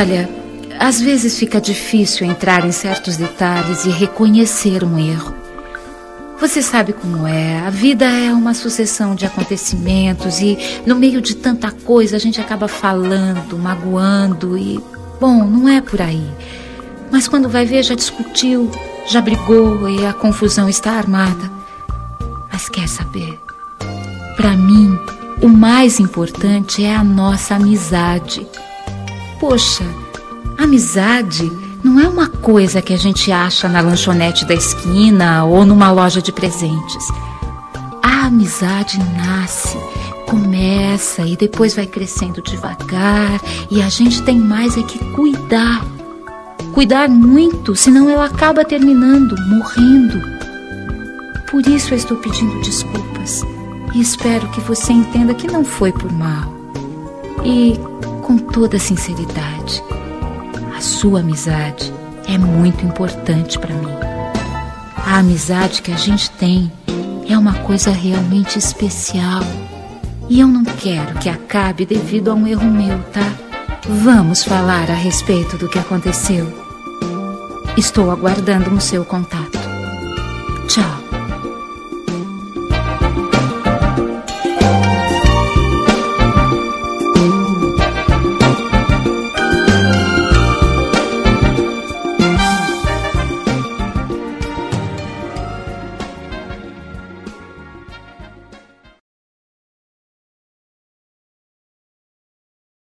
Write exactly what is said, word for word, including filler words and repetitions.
Olha, às vezes fica difícil entrar em certos detalhes e reconhecer um erro. Você sabe como é, a vida é uma sucessão de acontecimentos e no meio de tanta coisa a gente acaba falando, magoando e, bom, não é por aí. Mas quando vai ver já discutiu, já brigou e a confusão está armada. Mas quer saber? Para mim, o mais importante é a nossa amizade. Poxa, amizade não é uma coisa que a gente acha na lanchonete da esquina ou numa loja de presentes. A amizade nasce, começa e depois vai crescendo devagar e a gente tem mais é que cuidar. Cuidar muito, senão ela acaba terminando, morrendo. Por isso eu estou pedindo desculpas e espero que você entenda que não foi por mal. E com toda sinceridade, a sua amizade é muito importante para mim. A amizade que a gente tem é uma coisa realmente especial. E eu não quero que acabe devido a um erro meu, tá? Vamos falar a respeito do que aconteceu. Estou aguardando o seu contato. Tchau.